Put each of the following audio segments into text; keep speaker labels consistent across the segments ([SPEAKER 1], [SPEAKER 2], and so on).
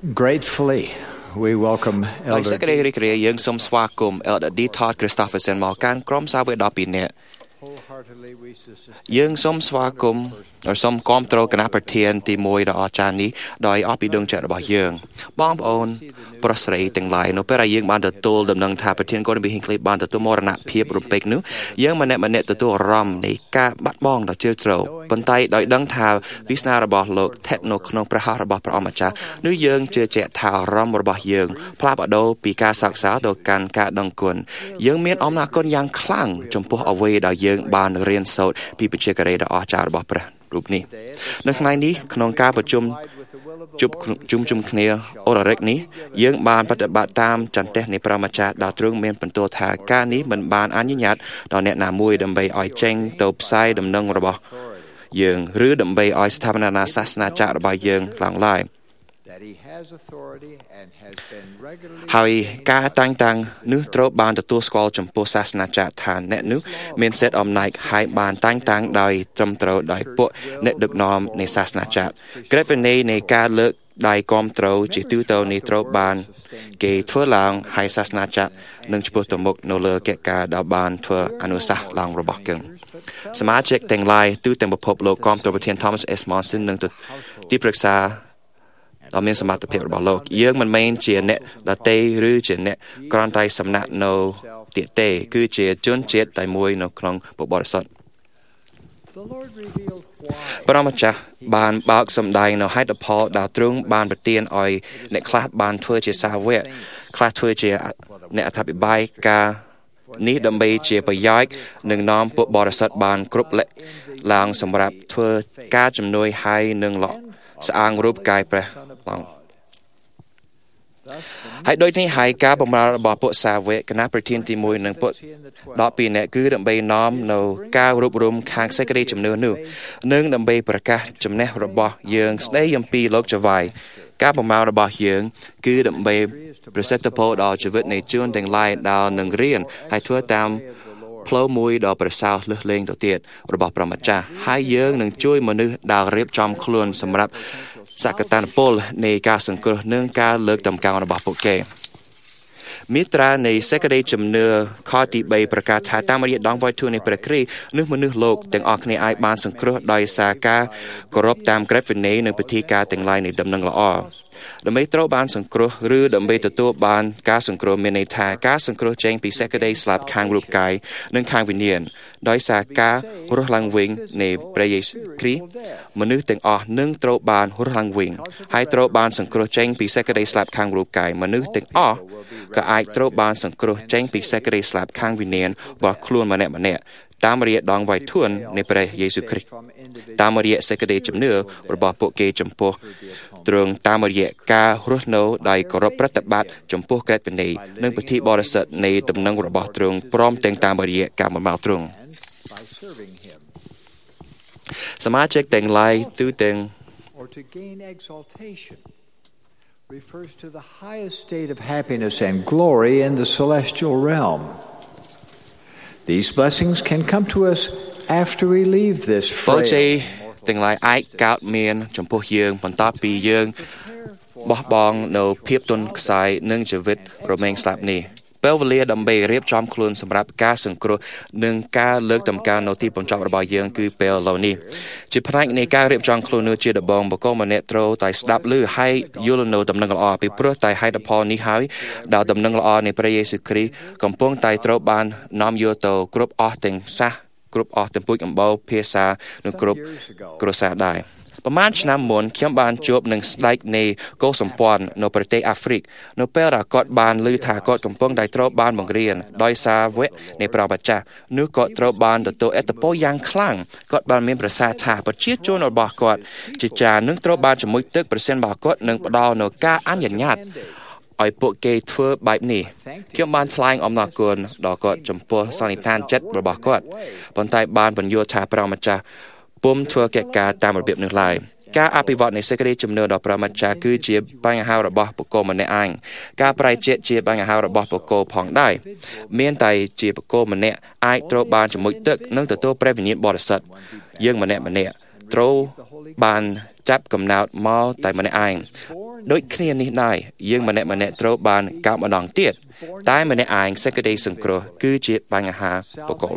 [SPEAKER 1] Gratefully, we welcome
[SPEAKER 2] ដោយសេច
[SPEAKER 1] Elder
[SPEAKER 2] ក្តីរីករាយយើងសូមស្វាគមន៍ Elder D. Todd Christopherson មកកាន់ក្រុមសាវក12នាក់
[SPEAKER 1] wholeheartedly wishes to
[SPEAKER 2] យើងសូមស្វាគមន៍ដោយសូមគាំទ្រគណៈប្រធានទី1ដ៏អស្ចារ្យនេះដោយអបិដងចិត្តរបស់យើងបងប្អូនប្រុសស្រីទាំងឡាយនៅពេលដែលយើងបានទទួលដំណឹងថាប្រធាន Gordon B. Hinckley បានទទួលមរណភាពរំពេចនោះយើងម្នាក់ៗទទួលអារម្មណ៍នៃការបាត់បង់ដ៏ជ្រាលជ្រៅប៉ុន្តែដោយដឹងថាវាសនារបស់លោកថេតនៅក្នុងព្រះហស្ថរបស់ព្រះអម្ចាស់នោះយើងជឿជាក់ថាអារម្មណ៍របស់យើងផ្លាស់ប្ដូរពីការសោកសៅទៅកាន់ការដឹងគុណយើងមានអំណាចគុណយ៉ាងខ្លាំងចំពោះអ្វីដែលយើងបានរៀនសូត្រពីបច្ចេកទេសដ៏អស្ចារ្យរបស់ព្រះរូបនេះនៅថ្ងៃនេះក្នុងការប្រជុំជុំគ្នាអូរ៉ារិកនេះយើងបានបប្រតិបត្តិតាមចន្ទះនៃព្រះម្ចាស់ដ៏ទ្រង់មានបន្ទូលថាការនេះមិនបានអនុញ្ញាតដល់អ្នកណាមួយដើម្បីឲ្យចេញទៅផ្សាយដំណឹងរបស់យើងឬដើម្បីឲ្យស្ថាបនាសាសនាចក្ររបស់យើងឡើងឡើយហើយការតាំងតាំងនោះត្រូវបានទទួលស្គាល់ចំពោះសាសនាចក្រថាអ្នកនោះមានសិទ្ធិអំណាចហើយបានតាំងតាំងដោយត្រឹមត្រូវដោយពួកអ្នកដឹកនាំនៃសាសនាចក្រក្រឹតវិន័យនៃការលើកដៃគាំទ្រជាទូទៅនេះត្រូវបានគេធ្វើឡើងហើយសាសនាចក្រនឹងឆ្ពោះទៅមុខនៅលើកិច្ចការដែលបានធ្វើអនុសាសន៍ឡើងរបស់គឹងសមាជិកទាំងឡាយទូទាំងពិភពលោកគាំទ្រប្រធាន Thomas S. Monson និងទីប្រឹក្សាដ៏មានសមត្ថភាពរបស់លោកយើងមិនមែនជាអ្នកដតីឬជាអ្នកគ្រាន់តែសំណាក់នៅទៀតទេគឺជាជនជាតិតែមួយនៅក្នុងពុទ្ធបរិស័ទព្រះម្ចាស់បានបើកសម្ដែងនៅហេតុផលដែលទ្រង់បានប្រទានឲ្យអ្នកខ្លះបានធ្វើជាសាវកខ្លះធ្វើជាអ្នកអធិប្បាយការនេះដើម្បីជាប្រយោជន៍នឹងនាំពុទ្ធបរិស័ទបានគ្រប់លក្ខឡើងសម្រាប់ធ្វើការជំនួយឲ្យនឹងលោកស្អាងរូបកាយព្រះអង្គហើយដូចនេះហើយការបម្រើរបស់ពួកសាវកគណៈប្រធានទី1និងពួក12នាក់គឺដើម្បីនាំនៅការរួបរមខាងសេចក្តីជំនឿនោះនិងដើម្បីប្រកាសចំណេះរបស់យើងស្ដីអំពីលោកចវាយការបម្រើរបស់យើងគឺដើម្បីប្រសិទ្ធផលដល់ជីវិតនៃជនទាំងឡាយដែលនឹងរៀនហើយធ្វើតាមផ្លូវមួយដ៏ប្រសើរលើសលែងទៅទៀតរបស់ព្រះម្ចាស់ហើយយើងនឹងជួយមនុស្សដែលរៀបចំខ្លួនសម្រាប់សក្តានុពលនៃការសង្គ្រោះនិងការលើកតម្កើងរបស់ពួកគេមាត្រានៃសេចក្តីជំនឿខទី3ប្រកាសថាតាមរយៈដងវ័យធូរនៃព្រះគ្រីស្ទនោះមនុស្សលោកទាំងអស់គ្នាអាចបានសង្គ្រោះដោយសារការគោរពតាមក្រឹតវិន័យនិងពិធីការទាំងឡាយនៃដំណឹងល្អដើម្បីត្រូវបានសង្គ្រោះឬដើម្បីទទួលបានការសង្គ្រោះមានន័យថាការសង្គ្រោះចេញពីសេចក្តីស្លាប់ខាងរូបកាយនិងខាងវិញ្ញាណដោយសារការរស់ឡើងវិញនៃព្រះយេស៊ូវគ្រីស្ទមនុស្សទាំងអស់នឹងត្រូវបានរស់ឡើងវិញហើយត្រូវបានសង្គ្រោះចេញពីសេចក្តីស្លាប់ខាងរូបកាយមនុស្សទាំងអស់ក៏អាចត្រូវបានសង្គ្រោះចេញពីសេចក្តីស្លាប់ខាងវិញ្ញាណរបស់ខ្លួនម្នាក់ៗតាមរយៈដងវ័យធួននៃព្រះយេស៊ូវគ្រីស្ទតាមរយៈសេចក្តីជំនឿរបស់ពួកគេចំពោះទ្រង់តាមរយៈការរស់នៅដោយគោរពប្រតិបត្តិចំពោះក្រឹតវិន័យនិងពិធីបរិសុទ្ធនៃដំណឹងរបស់ទ្រង់ព្រមទាំងតាមរយៈការបម្រើទ្រង់សមាជិកទាំងឡាយទូទាំង
[SPEAKER 1] refers to the highest state of happiness and glory in the celestial realm. These blessings can come to us after we leave this frail
[SPEAKER 2] ទាំងឡាយអាចកើតមានចំពោះយើងបន្ទាប់ពីយើងបោះបង់នៅភាពទន់ខ្សោយនិងជីវិតរមែងស្លាប់នេះពេលវេលាដើម្បីរៀបចំខ្លួនសម្រាប់ការសង្គ្រោះនិងការលើកតម្កើងនៅទីបញ្ចប់របស់យើងគឺពេលឥឡូវនេះជាផ្នែកនៃការរៀបចំខ្លួននោះជាដំបូងបុគ្គលម្នាក់ត្រូវតែស្ដាប់ឮហើយយល់នៅដំណឹងល្អពីព្រោះតែហេតុផលនេះហើយដែលដំណឹងល្អនៃព្រះយេស៊ូវគ្រីស្ទកំពុងតែត្រូវបាននាំយកទៅគ្រប់អស់ទាំងសាសគ្រប់អស់ទាំងពូជអម្បូរភាសានិងគ្រប់គ្រួសារដែរប្រហែលឆ្នាំមុនខ្ញុំបានជួបនឹងស្ដេចនៃកុលសម្ព័ន្ធនៅប្រទេសអាហ្វ្រិកនៅពេលដែលគាត់បានឮថាគាត់កំពុងតែត្រូវបានបង្រៀនដោយសាវកនៃព្រះម្ចាស់នោះគាត់ត្រូវបានទទួលឥទ្ធិពលយ៉ាងខ្លាំងគាត់បានមានប្រសាសន៍ថាប្រជាជនរបស់គាត់ជាច្រើននឹងត្រូវបានជំនួយទឹកប្រសិនបើគាត់នឹងផ្ដល់នូវការអនុញ្ញាតឲ្យពួកគេធ្វើបែបនេះខ្ញុំបានថ្លែងអំណរគុណដល់គាត់ចំពោះសន្និដ្ឋានចិត្តរបស់គាត់ប៉ុន្តែបានបញ្យល់ថាព្រះម្ចាស់ពុំធ្វើកិច្ចការតាមរបៀបនោះឡើយការអភិវឌ្ឍនៃសេចក្តីជំនឿដល់ព្រះម្ចាស់គឺជាបញ្ហារបស់បុគ្គលម្នាក់ឯងការប្រែជាតិជាបញ្ហារបស់បុគ្គលផងដែរមានតែជាបុគ្គលម្នាក់អាចត្រូវបានជំនួយទឹកនិងទទួលព្រះវិញ្ញាណបរិសុទ្ធយើងម្នាក់ត្រូវបានចាប់កំណើតមកតែម្នាក់ឯងដូចគ្នានេះដែរយើងម្នាក់ត្រូវបានកើតម្ដងទៀតតែម្នាក់ឯងសេចក្តីសង្គ្រោះគឺជាបញ្ហាបុគ្គល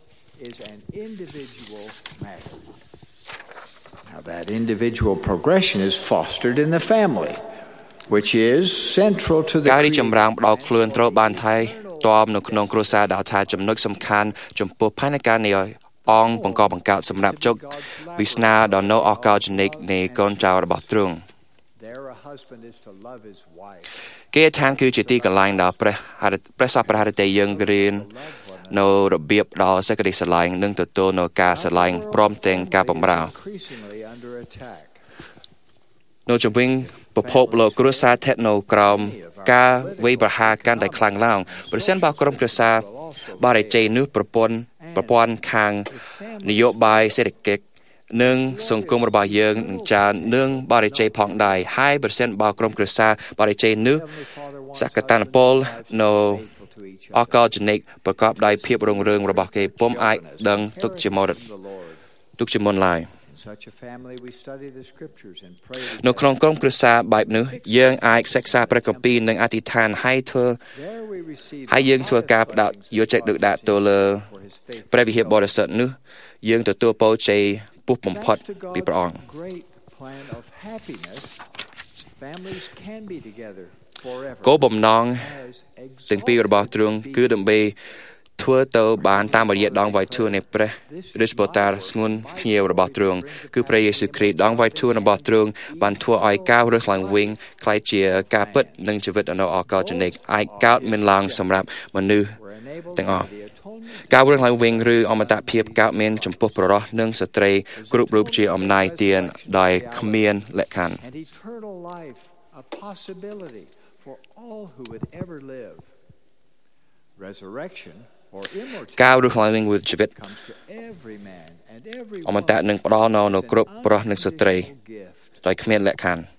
[SPEAKER 1] Now that individual progression is fostered in the family, which is central to the
[SPEAKER 2] ការរីកចម្រើនដល់ខ្លួនត្រូវបានថែទាំនៅក្នុងគ្រួសារដែលថាចំណុចសំខាន់ចំពោះផែនការនៃអង្គបង្កបង្កើតសម្រាប់ជោគវាសនាដល់នៅឱកាសជនិកនៃកូនចៅរបស់ទ្រង់គេថាគឺជាទីកន្លែងដល់ព្រះសពព្រះហឫទ័យយើងរៀននៅរបៀបដល់សេចក្តីស្រឡាញ់និងទទួលនៅការស្រឡាញ់ព្រមទាំងការបម្រើនៅជំវិញប្រភពលោកគ្រួសារស្ថិតនៅក្រោមការវាយប្រហារកាន់តែខ្លាំងឡើងប្រសិនបើក្រុមគ្រួសារបរិជ័យនោះប្រព័ន្ធខាងនយោបាយសេដ្ឋកិច្ចនិងសង្គមរបស់យើងនឹងច្រើននឹងបរិជ័យផងដែរហើយប្រសិនបើក្រុមគ្រួសារបរិជ័យនោះសក្តានុពលនៅអកលជនិកប្រកបដោយភាពរុងរឿងរបស់គេពុំអាចដឹងទុកជាមុនឡើយនៅក្នុងក្រុមគ្រួសារបែបនេះយើងអាចសិក្សាព្រះគម្ពីរនិងអធិដ្ឋានហើយយើងធ្វើការផ្ដោតយកចិត្តទុកដាក់ទៅលើព្រះវិហារបរិសុទ្ធនោះយើងទទួលពរជ័យពុះបំផុតពីព្រះអង្គគោលបំណងទាំងពីររបស់ទ្រង់គឺដើម្បីធ្វើទៅបានតាមរយៈដងវ៉ៃធួនៃព្រះរាជបតាស្ងួនភ្ញៀវរបស់ទ្រង់គឺព្រះយេស៊ូវគ្រីស្ទដងវ៉ៃធួរបស់ទ្រង់បានធ្វើឲ្យការរើសឡើងវិញក្លាយជាការពិតនិងជីវិតនៅអកលជនិកអាចកើតមានឡើងសម្រាប់មនុស្សទាំងអស់ការរើសឡើងវិញឬអមតភាពកើតមានចំពោះប្ររោះនិងស្ត្រីគ្រប់រូបជាអំណាចទានដោយគ្មានលក្ខខណ្ឌការរស់ឡើងវិញវិជីវិតអមតៈនឹងផ្ដល់នៅគ្រប់ប្រុសនិងស្ត្រីដោយគ្មានលក្ខខណ្ឌ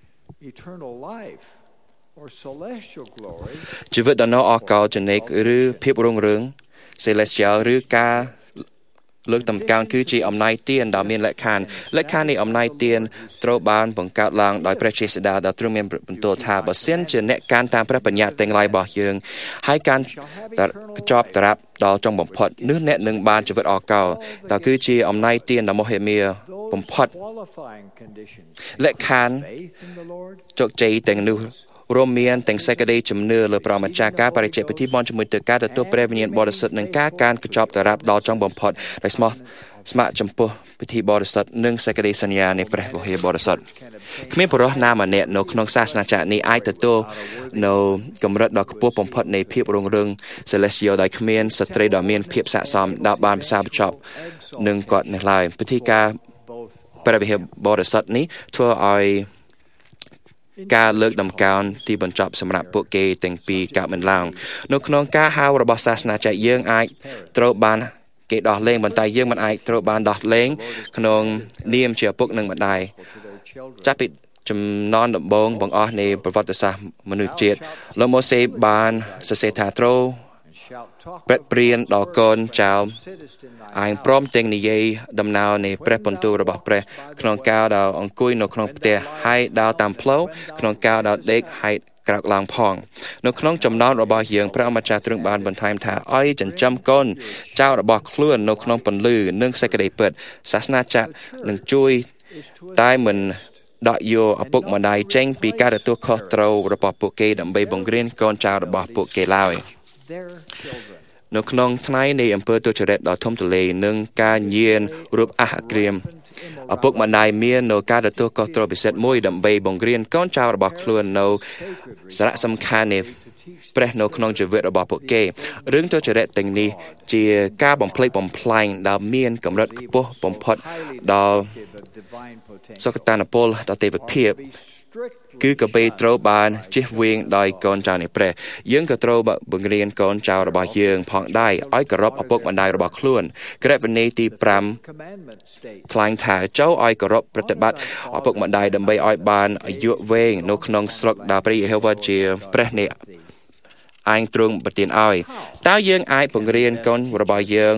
[SPEAKER 2] ជីវិតដ៏នៅអកលជនិកឬភាពរុងរឿង celestial ឬការលើកតម្កើងគឺជាអំណាចទានដែលមានលក្ខខណ្ឌនៃអំណាចទានត្រូវបានបង្កើតឡើងដោយព្រះជាស្តាដែលទ្រង់មានបន្ទូលថាបើសិនជាអ្នកកាន់តាមព្រះបញ្ញត្តិទាំងឡាយរបស់យើងហើយកាន់កញ្ចប់តារាប់ដល់ចុងបំផុតនោះអ្នកនឹងបានជីវិតអកលដែលគឺជាអំណាចទានដ៏មហិមាបំផុតលក្ខខណ្ឌជោគជ័យទាំងនោះរួមមានទាំងសេចក្តីជំនឿលើព្រះម្ចាស់ការបរិច្ចេកពិធីបន់ជាមួយទៅការទទួលព្រះវិញ្ញាណបរិសុទ្ធនិងការកាន់កញ្ចប់តារាប់ដល់ចុងបំផុតដោយស្ម័គ្រចំពោះពិធីបរិសុទ្ធនិងសេចក្តីសន្យានៃព្រះវិហារបរិសុទ្ធគ្មានបុរសណាម្នាក់នៅក្នុងសាសនាចក្រនេះអាចទទួលនៅកម្រិតដ៏ខ្ពស់បំផុតនៃភាពរុងរឿង celestial ដោយគ្មានស្ត្រីដ៏មានភាពស័ក្តិសមដែលបានផ្សារភ្ជាប់នឹងគាត់នេះឡើយពិធីការព្រះវិហារបរិសុទ្ធនេះធ្វើឲ្យការលើកដំកើងទីបញ្ចប់សម្រាប់ពួកគេទាំងពីរកើតមានឡើងនៅក្នុងការហៅរបស់សាសនាចក្រយើងអាចត្រូវបានគេដោះលែងប៉ុន្តែយើងមិនអាចត្រូវបានដោះលែងក្នុងនាមជាឪពុកនិងម្ដាយចាប់ពីចំណន់ដំបូងបង្អស់នៃប្រវត្តិសាស្ត្រមនុស្សជាតិលោកម៉ូសេបានសរសេរថាត្រូវប្រែព្រៀនដល់កូនចៅឯងព្រមទាំងនិយាយដំណើរនៃព្រះបន្ទូលរបស់ព្រះក្នុងកាលដែលអង្គុយនៅក្នុងផ្ទះហើយដើរតាមផ្លូវក្នុងកាលដែលដេកហើយក្រោកឡើងផងនៅក្នុងចំណោមរបស់យើងព្រះអម្ចាស់ទ្រង់បានបន្ថែមថាឲ្យចិញ្ចឹមកូនចៅរបស់ខ្លួននៅក្នុងពន្លឺនិងសេចក្តីពិតសាសនាចក្រនឹងជួយតែមិនដកយកឪពុកម្ដាយចេញពីការទទួលខុសត្រូវរបស់ពួកគេដើម្បីបង្រៀនកូនចៅរបស់ពួកគេឡើយនៅក្នុងថ្ងៃនៃអំពើទុច្ចរិតដ៏ធំទូលាយនិងការញៀនរូបអះក្រៀមឪពុកម្ដាយមាននៅការទទួលខុសត្រូវពិសេសមួយដើម្បីបង្រៀនកូនចៅរបស់ខ្លួននៅសារៈសំខាន់នៃព្រះនៅក្នុងជីវិតរបស់ពួកគេរឿងទុច្ចរិតទាំងនេះជាការបំផ្លិចបំផ្លាញដែលមានកម្រិតខ្ពស់បំផុតដល់សុខតានុពលដល់ទេវភាពគឺក៏ពេលត្រូវបានជិះវៀងដោយកូនចៅនៃព្រះយើងក៏ត្រូវបង្រៀនកូនចៅរបស់យើងផងដែរឲ្យគោរពឪពុកម្ដាយរបស់ខ្លួនក្រឹតវិន័យទី5ថ្លែងថាចូលឲ្យគោរពប្រតិបត្តិឪពុកម្ដាយដើម្បីឲ្យបានអាយុវែងនៅក្នុងស្រុកដែលព្រះយេហូវ៉ាជាព្រះនៃឯងទ្រង់ប្រទានឲ្យតើយើងអាចបង្រៀនកូនរបស់យើង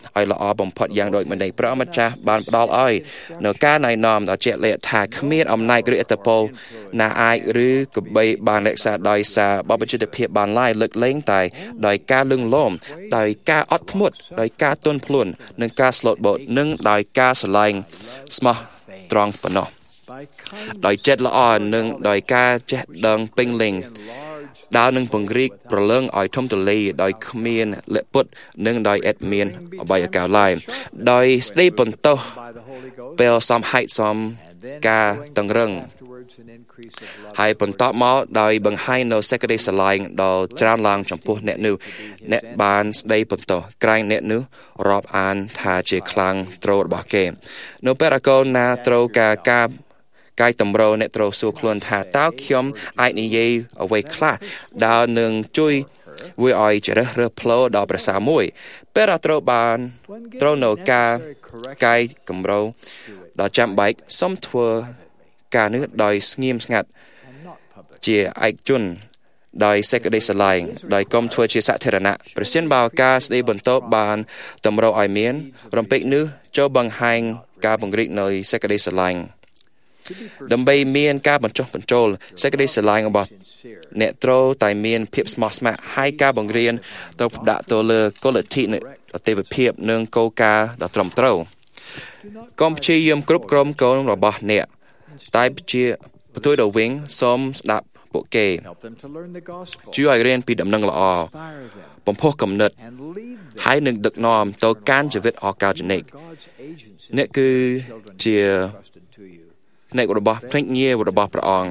[SPEAKER 2] ឲ្យល្អបំផុតយ៉ាងដូចម្តេចព្រះម្ចាស់បានផ្ដល់ឲ្យនៅការណែនាំដ៏ជាក់លាក់ថាគ្មានអំណាចឬឥទ្ធិពលណាអាចឬក៏បីបានរក្សាដោយសារបបជិតភាពបានឡើយលើកលែងតែដោយការលឹងលំដោយការអត់ធ្មត់ដោយការទន់ភ្លន់និងការស្លូតបូតនិងដោយការស្រឡាញ់ស្មោះត្រង់ប៉ុណ្ណោះដោយចិត្តល្អនិងដោយការចេះដឹងពេញលេញដើរនឹងពង្រីកប្រលឹងឲ្យធំទូលាយដោយគ្មានលិពុតនិងដោយឥតមានអបាយកាលឡើយដោយស្ដីបន្ទោសពេលសមហេតុសមការតឹងរឹងហើយបន្តមកដោយបង្ហាញនៅសេចក្តីស្រឡាញ់ដ៏ច្រើនឡើងចំពោះអ្នកនោះអ្នកបានស្ដីបន្ទោសក្រែងអ្នកនោះរាប់អានថាជាខ្លាំងត្រូវរបស់គេនៅពេលកូនណាត្រូវការកាយតម្រូវអ្នកត្រូវសួរខ្លួនថាតើខ្ញុំអាចនិយាយអ្វីខ្លះដែលនឹងជួយវាឲ្យជ្រើសរើសផ្លូវដ៏ប្រសើរមួយពេលត្រូវនៅកាយកម្រោដ៏ចាំបាច់សូមធ្វើការនេះដោយស្ងៀមស្ងាត់ជាឯកជនដោយសេចក្តីស្រឡាញ់ដោយកុំធ្វើជាសាធារណៈប្រសិនបើការស្ដីបន្ទោសបានតម្រូវឲ្យមានរំពេចនោះចូលបង្ហាញការពង្រីកនៃសេចក្តីស្រឡាញ់ដើម្បីមានការបញ្ចុះបញ្ចូលសេចក្តីស្រឡាញ់របស់អ្នកត្រូវតែមានភាពស្មោះស្ម័គ្រហើយការបង្រៀនត្រូវដាក់ទៅលើគោលលទ្ធិនៃទេវភាពនិងគោលការណ៍ដ៏ត្រឹមត្រូវកុំព្យាយាមគ្រប់គ្រងកូនរបស់អ្នកតែជាបន្ទួយដល់វិញសូមស្ដាប់ពួកគេជួយឲ្យរៀនពីដំណឹងល្អបំផុសគំនិតហើយនឹងដឹកនាំទៅកាន់ជីវិតអកោចនិកអ្នកគឺជាអ្នករបស់ភ្នាក់ងាររបស់ព្រះអង្គ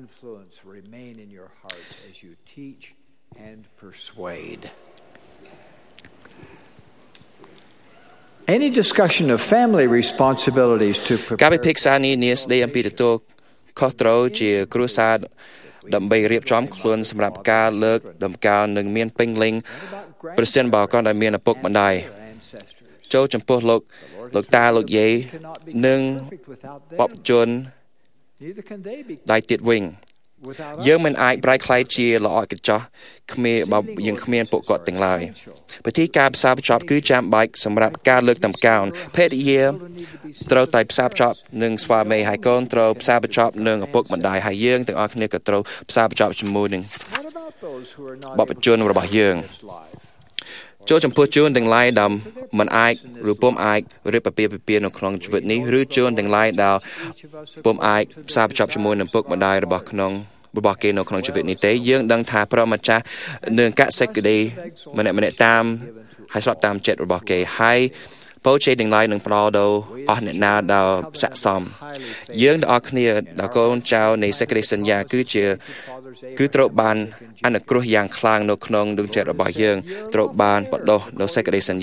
[SPEAKER 1] Any discussion of family responsibilities to
[SPEAKER 2] ការពិភាក្សានេះស្ដីអំពីទទួលខុសត្រូវជាគ្រួសារដើម្បីរៀបចំខ្លួនសម្រាប់ការលើកដំកើងនិងមានពេញលេញប្រសិនបើគាត់ដែលមានឪពុកម្ដាយចូលចំពោះលោកតាលោកយាយនិងបព្វជន់ដៃទៀតវិញយើងមិនអាចប្រែក្លាយជាល្អឥតខ្ចោះបើយើងគ្មានពួកគាត់ទាំងឡាយពិធីការផ្សារភ្ជាប់គឺចាំបាច់សម្រាប់ការលើកតម្កើងភរិយាត្រូវតែផ្សារភ្ជាប់នឹងស្វាមីហើយកូនត្រូវផ្សារភ្ជាប់នឹងឪពុកម្ដាយហើយយើងទាំងអស់គ្នាក៏ត្រូវផ្សារភ្ជាប់ជាមួយនឹងបព្វជន់របស់យើងចូលចំពោះជួនទាំងឡាយដែលមិនអាចឬពុំអាចរៀបអាពាហ៍ពិពាហ៍នៅក្នុងជីវិតនេះឬជួនទាំងឡាយដែលពុំអាចផ្សារភ្ជាប់ជាមួយនឹងពុកម្ដាយរបស់គេនៅក្នុងជីវិតនេះទេយើងដឹងថាព្រះម្ចាស់នឹងកសិក្ដីម្នាក់តាមហើយស្របតាមចិត្តរបស់គេហើយពរជ័យទាំងឡាយនឹងផ្ដល់ដល់អស់អ្នកណាដែលស័ក្តិសមយើងទាំងអស់គ្នាដែលកូនចៅនៃសេចក្ដីសន្យាគឺត្រូវបានអនុគ្រោះយ៉ាងខ្លាំងនៅក្នុងដួងចិត្តរបស់យើងត្រូវបានបដោះនៅសេចក្ដីសន្យា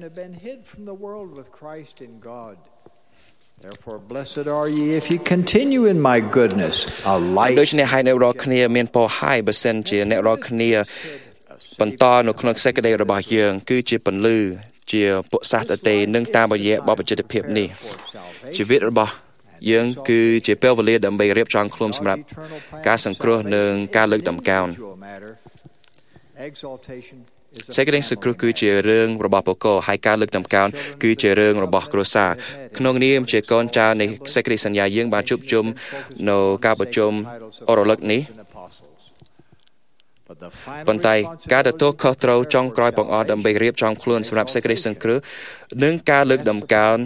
[SPEAKER 1] Therefore blessed are ye if ye continue in my goodness a light
[SPEAKER 2] ដូច្នេះហើយអ្នករាល់គ្នាមានពរហើយបើសិនជាអ្នករាល់គ្នាបន្តនៅក្នុងសេចក្ដីរបស់យើងគឺជាពន្លឺជាពុទ្ធសាសនានឹងតាមរយៈបបជិតភាពនេះជីវិតរបស់យើងគឺជាពេលវេលាដើម្បីរៀបចំខ្លួនសម្រាប់ការសង្គ្រោះនិងការលើកតម្កើងសេចក្តីសង្គ្រោះគឺជារឿងរបស់បុគ្គលហើយការលើកតម្កើងគឺជារឿងរបស់គ្រួសារក្នុងនាមជាកូនចៅនៃសេចក្តីសន្យាយើងបានជួបជុំនៅការប្រជុំអរលឹកនេះប៉ុន្តែការទទួលខុសត្រូវចុងក្រោយបង្អស់ដើម្បីរៀបចំខ្លួនសម្រាប់សេចក្តីសង្គ្រោះនិងការលើកតម្កើង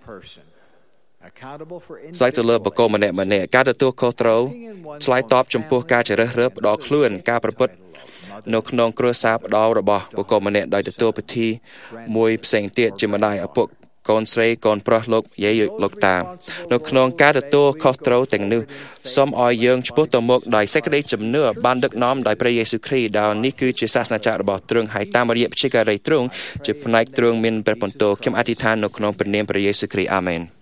[SPEAKER 2] ឆ្លើយទៅលើបុគ្គលម្នាក់ការទទួលខុសត្រូវឆ្លើយតបចំពោះការជ្រើសរើសផ្ដល់ខ្លួនការប្រព្រឹត្តនៅក្នុងគ្រួសារផ្ដល់របស់បុគ្គលម្នាក់ដោយទទួលពិធីមួយផ្សេងទៀតជាម្ដាយឪពុកកូនស្រីកូនប្រុសលោកយាយលោកតានៅក្នុងការទទួលខុសត្រូវទាំងនោះសូមឲ្យយើងឆ្ពោះទៅមុខដោយសេចក្តីជំនឿបានដឹកនាំដោយព្រះយេស៊ូវគ្រីស្ទដែលនេះគឺជាសាសនាចាររបស់ទ្រង់ហើយតាមរយៈព្យាការីទ្រង់ជាផ្នែកទ្រង់មានព្រះបន្ទូលខ្ញុំអធិដ្ឋាននៅក្នុងព្រះនាមព្រះយេស៊ូវគ្រីស្ទអាមែន